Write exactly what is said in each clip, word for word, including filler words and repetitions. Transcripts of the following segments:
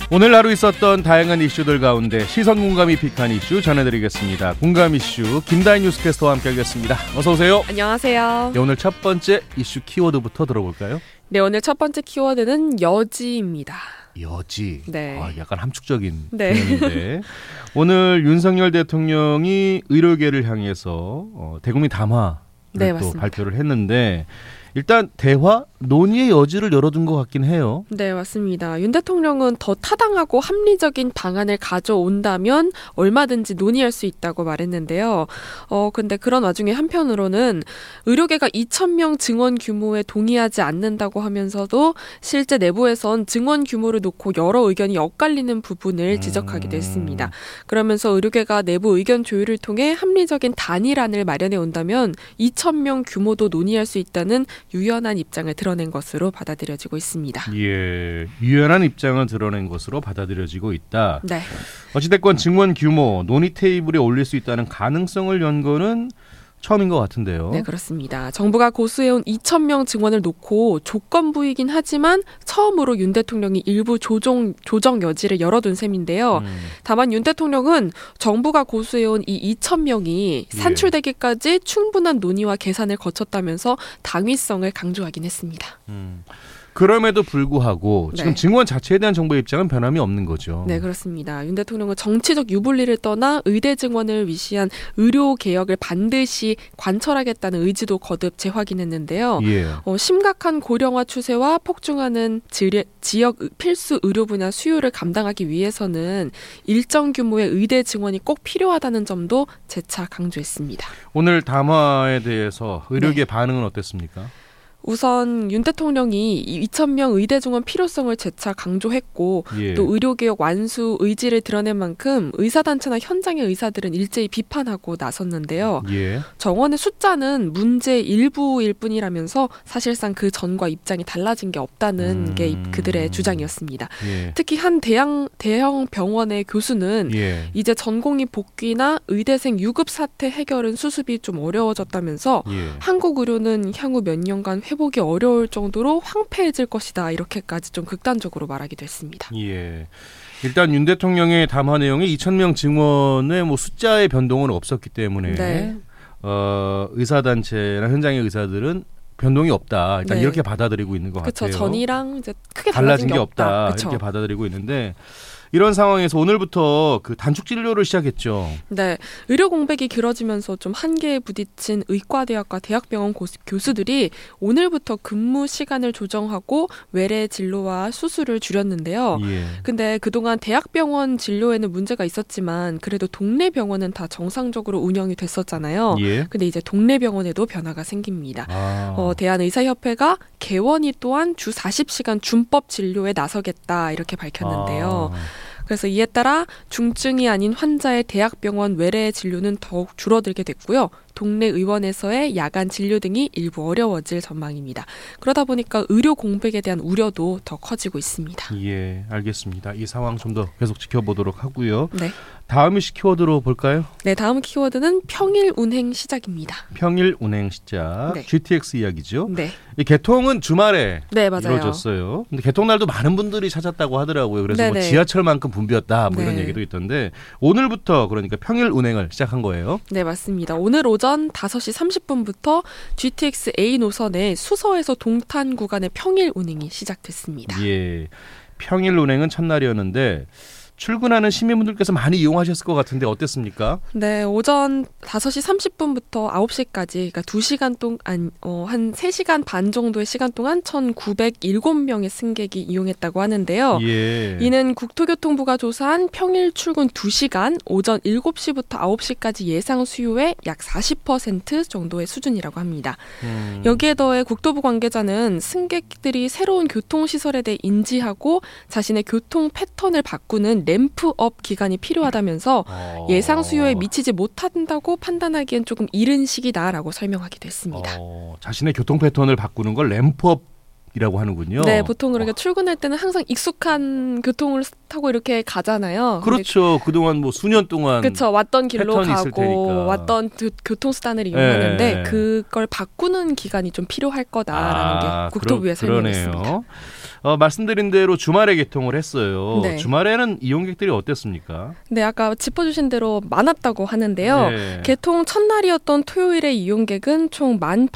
오늘 하루 있었던 다양한 이슈들 가운데 시선 공감이 픽한 이슈 전해드리겠습니다. 공감 이슈 김다인 뉴스캐스터와 함께하겠습니다. 어서 오세요. 안녕하세요. 네, 오늘 첫 번째 이슈 키워드부터 들어볼까요? 네, 오늘 첫 번째 키워드는 여지입니다. 여지. 네. 아, 약간 함축적인 네. 표현인데 오늘 윤석열 대통령이 의료계를 향해서 어, 대국민 담화를 네, 또 맞습니다. 발표를 했는데 일단 대화, 논의의 여지를 열어둔 것 같긴 해요. 네, 맞습니다. 윤 대통령은 더 타당하고 합리적인 방안을 가져온다면 얼마든지 논의할 수 있다고 말했는데요. 어, 근데 그런 와중에 한편으로는 의료계가 이천 명 증원 규모에 동의하지 않는다고 하면서도 실제 내부에선 증원 규모를 놓고 여러 의견이 엇갈리는 부분을 지적하기도 했습니다. 그러면서 의료계가 내부 의견 조율을 통해 합리적인 단일안을 마련해 온다면 이천 명 규모도 논의할 수 있다는 유연한 입장을 드러낸 것으로 받아들여지고 있습니다. 예, 유연한 입장을 드러낸 것으로 받아들여지고 있다. 네. 어찌됐건 증원 규모, 논의 테이블에 올릴 수 있다는 가능성을 연 거는 처음인 것 같은데요. 네, 그렇습니다. 정부가 고수해온 이천 명 증원을 놓고 조건부이긴 하지만 처음으로 윤 대통령이 일부 조정, 조정 여지를 열어둔 셈인데요. 음. 다만 윤 대통령은 정부가 고수해온 이 이천 명이 산출되기까지 충분한 논의와 계산을 거쳤다면서 당위성을 강조하긴 했습니다. 음. 그럼에도 불구하고 지금 네. 증원 자체에 대한 정부의 입장은 변함이 없는 거죠. 네, 그렇습니다. 윤 대통령은 정치적 유불리를 떠나 의대 증원을 위시한 의료 개혁을 반드시 관철하겠다는 의지도 거듭 재확인했는데요. 예. 어, 심각한 고령화 추세와 폭증하는 지, 지역 필수 의료 분야 수요를 감당하기 위해서는 일정 규모의 의대 증원이 꼭 필요하다는 점도 재차 강조했습니다. 오늘 담화에 대해서 의료계 네. 반응은 어땠습니까? 우선 윤 대통령이 이천 명 의대 증원 필요성을 재차 강조했고 예. 또 의료개혁 완수 의지를 드러낸 만큼 의사단체나 현장의 의사들은 일제히 비판하고 나섰는데요. 예. 정원의 숫자는 문제 일부일 뿐이라면서 사실상 그 전과 입장이 달라진 게 없다는 음. 게 그들의 주장이었습니다. 예. 특히 한 대형, 대형 병원의 교수는 예. 이제 전공의 복귀나 의대생 유급 사태 해결은 수습이 좀 어려워졌다면서 예. 한국 의료는 향후 몇 년간 회복이 어려울 정도로 황폐해질 것이다. 이렇게까지 좀 극단적으로 말하기도 했습니다. 예. 일단 윤 대통령의 담화 내용에 이천 명 증원의 뭐 숫자의 변동은 없었기 때문에 네. 어, 의사단체나 현장의 의사들은 변동이 없다. 일단 네. 이렇게 받아들이고 있는 것 그렇죠. 같아요. 전이랑 이제 크게 달라진 달라진 게 없다. 그쵸. 이렇게 받아들이고 있는데 이런 상황에서 오늘부터 그 단축 진료를 시작했죠. 네, 의료 공백이 길어지면서 좀 한계에 부딪힌 의과대학과 대학병원 고수, 교수들이 오늘부터 근무 시간을 조정하고 외래 진료와 수술을 줄였는데요. 예. 근데 그동안 대학병원 진료에는 문제가 있었지만 그래도 동네 병원은 다 정상적으로 운영이 됐었잖아요. 예. 근데 이제 동네 병원에도 변화가 생깁니다. 아. 어, 대한의사협회가 개원이 또한 주 사십 시간 준법 진료에 나서겠다 이렇게 밝혔는데요. 아. 그래서 이에 따라 중증이 아닌 환자의 대학병원 외래 진료는 더욱 줄어들게 됐고요. 동네 의원에서의 야간 진료 등이 일부 어려워질 전망입니다. 그러다 보니까 의료 공백에 대한 우려도 더 커지고 있습니다. 예, 알겠습니다. 이 상황 좀 더 계속 지켜보도록 하고요. 네. 다음 이슈 키워드로 볼까요? 네, 다음 키워드는 평일 운행 시작입니다. 평일 운행 시작. 네. 지티엑스 이야기죠. 네. 이 개통은 주말에 네, 맞아요. 이루어졌어요. 근데 개통날도 많은 분들이 찾았다고 하더라고요. 그래서 뭐 네네. 지하철만큼 붐볐다 뭐 이런 네. 얘기도 있던데 오늘부터 그러니까 평일 운행을 시작한 거예요. 네, 맞습니다. 오늘 오전 다섯 시 삼십 분부터 지티엑스 A 노선의 수서에서 동탄 구간의 평일 운행이 시작됐습니다. 예, 평일 운행은 첫날이었는데 출근하는 시민분들께서 많이 이용하셨을 것 같은데 어땠습니까? 네, 오전 다섯 시 삼십 분부터 아홉 시까지 그러니까 두 시간 동안 어, 한 세 시간 반 정도의 시간 동안 천구백칠 명의 승객이 이용했다고 하는데요. 예. 이는 국토교통부가 조사한 평일 출근 두 시간 오전 일곱 시부터 아홉 시까지 예상 수요의 약 사십 퍼센트 정도의 수준이라고 합니다. 음. 여기에 더해 국토부 관계자는 승객들이 새로운 교통시설에 대해 인지하고 자신의 교통 패턴을 바꾸는 램프업 기간이 필요하다면서 어. 예상 수요에 미치지 못한다고 판단하기엔 조금 이른 시기다라고 설명하기도 했습니다. 어, 자신의 교통 패턴을 바꾸는 걸 램프업이라고 하는군요. 네, 보통 그렇게 어. 출근할 때는 항상 익숙한 교통을 타고 이렇게 가잖아요. 그렇죠. 그동안 뭐 수년 동안 그렇죠. 왔던 길로 패턴이 있을 가고 테니까. 왔던 그, 교통수단을 이용하는데 네. 그걸 바꾸는 기간이 좀 필요할 거다라는 아, 게 국토부의 그러, 설명이었습니다. 그러네요. 어, 말씀드린 대로 주말에 개통을 했어요. 네. 주말에는 이용객들이 어땠습니까? 네, 아까 짚어주신 대로 많았다고 하는데요. 네. 개통 첫날이었던 토요일의 이용객은 총 만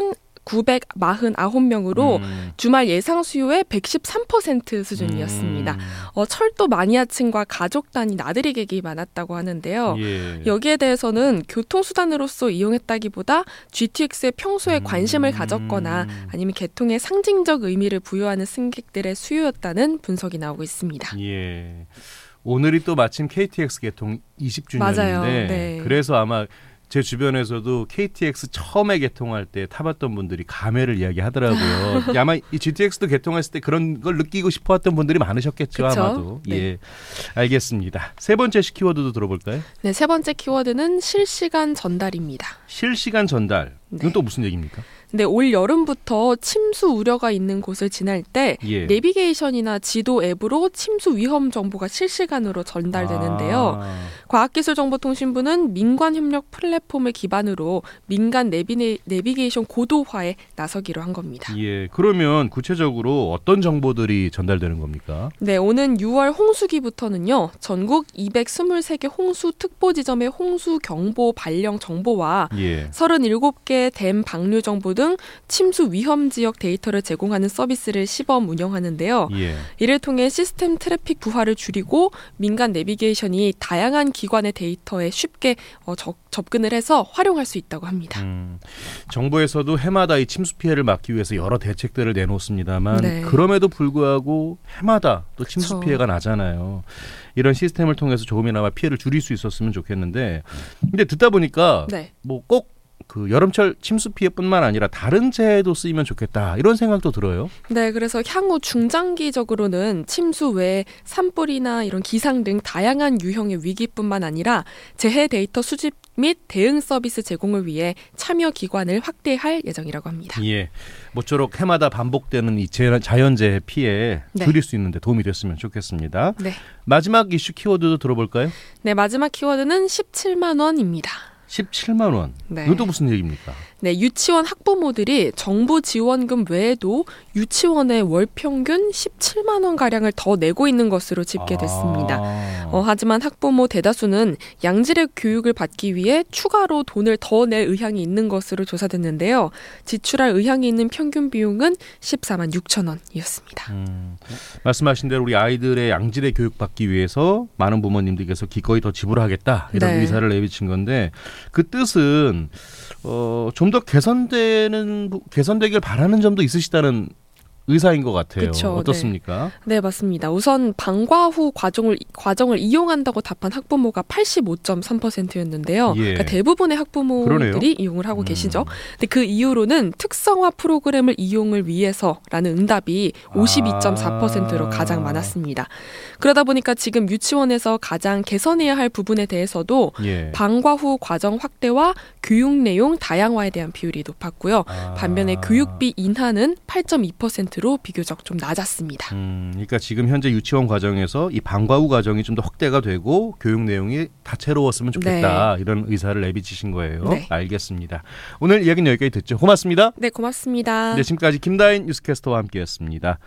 팔천구백사십구 명으로 음. 주말 예상 수요의 백십삼 퍼센트 수준이었습니다. 음. 어, 철도 마니아층과 가족 단위 나들이객이 많았다고 하는데요. 예. 여기에 대해서는 교통수단으로서 이용했다기보다 지티엑스에 평소에 관심을 음. 가졌거나 아니면 개통에 상징적 의미를 부여하는 승객들의 수요였다는 분석이 나오고 있습니다. 예. 오늘이 또 마침 케이티엑스 개통 이십 주년인데 맞아요. 네. 그래서 아마 제 주변에서도 케이티엑스 처음에 개통할 때 타봤던 분들이 감회를 이야기하더라고요. 아마 이 지티엑스도 개통했을 때 그런 걸 느끼고 싶어했던 분들이 많으셨겠죠. 그쵸? 아마도. 네. 예, 알겠습니다. 세 번째 키워드도 들어볼까요? 네, 세 번째 키워드는 실시간 전달입니다. 실시간 전달. 이건 네. 또 무슨 얘기입니까? 네, 올 여름부터 침수 우려가 있는 곳을 지날 때 예. 내비게이션이나 지도 앱으로 침수 위험 정보가 실시간으로 전달되는데요. 아. 과학기술정보통신부는 민관협력 플랫폼을 기반으로 민간 내비, 내비게이션 고도화에 나서기로 한 겁니다. 예, 그러면 구체적으로 어떤 정보들이 전달되는 겁니까? 네, 오는 유월 홍수기부터는요. 전국 이백이십삼 개 홍수 특보 지점의 홍수 경보 발령 정보와 예. 서른일곱 개 댐 방류 정보 등 침수 위험 지역 데이터를 제공하는 서비스를 시범 운영하는데요. 예. 이를 통해 시스템 트래픽 부하를 줄이고 민간 내비게이션이 다양한 기관의 데이터에 쉽게 어, 적, 접근을 해서 활용할 수 있다고 합니다. 음, 정부에서도 해마다 이 침수 피해를 막기 위해서 여러 대책들을 내놓습니다만 네. 그럼에도 불구하고 해마다 또 침수 그쵸. 피해가 나잖아요. 이런 시스템을 통해서 조금이나마 피해를 줄일 수 있었으면 좋겠는데 근데 듣다 보니까 네. 뭐 꼭 그 여름철 침수 피해뿐만 아니라 다른 재해도 쓰이면 좋겠다 이런 생각도 들어요. 네, 그래서 향후 중장기적으로는 침수 외에 산불이나 이런 기상 등 다양한 유형의 위기뿐만 아니라 재해 데이터 수집 및 대응 서비스 제공을 위해 참여 기관을 확대할 예정이라고 합니다. 예, 모쪼록 해마다 반복되는 이 자연재해 피해 네. 줄일 수 있는 데 도움이 됐으면 좋겠습니다. 네. 마지막 이슈 키워드도 들어볼까요? 네, 마지막 키워드는 십칠만 원입니다. 십칠만 원. 네. 이건 또 무슨 얘기입니까? 네, 유치원 학부모들이 정부 지원금 외에도 유치원의 월 평균 십칠만 원 가량을 더 내고 있는 것으로 집계됐습니다. 아. 어, 하지만 학부모 대다수는 양질의 교육을 받기 위해 추가로 돈을 더 낼 의향이 있는 것으로 조사됐는데요. 지출할 의향이 있는 평균 비용은 십사만 육천 원이었습니다. 음, 말씀하신 대로 우리 아이들의 양질의 교육 받기 위해서 많은 부모님들께서 기꺼이 더 지불하겠다 이런 네. 의사를 내비친 건데 그 뜻은 어, 좀 더 개선되는 개선되길 바라는 점도 있으시다는 의사인 것 같아요. 그쵸, 어떻습니까? 네, 맞습니다. 우선 방과 후 과정을 과정을 이용한다고 답한 학부모가 팔십오 점 삼 퍼센트였는데요. 예. 그러니까 대부분의 학부모들이 그러네요. 이용을 하고 음. 계시죠. 근데 그 이유로는 특성화 프로그램을 이용을 위해서라는 응답이 오십이 점 사 퍼센트로 아. 가장 많았습니다. 그러다 보니까 지금 유치원에서 가장 개선해야 할 부분에 대해서도 예. 방과 후 과정 확대와 교육 내용 다양화에 대한 비율이 높았고요. 아. 반면에 교육비 인하는 팔 점 이 퍼센트로 비교적 좀 낮았습니다. 음, 그러니까 지금 현재 유치원 과정에서 이 방과 후 과정이 좀 더 확대가 되고 교육 내용이 다채로웠으면 좋겠다 이런 의사를 내비치신 거예요. 네. 알겠습니다. 오늘 이야기는 여기까지 듣죠. 고맙습니다. 네, 고맙습니다. 네, 지금까지 김다인 뉴스캐스터와 함께했습니다.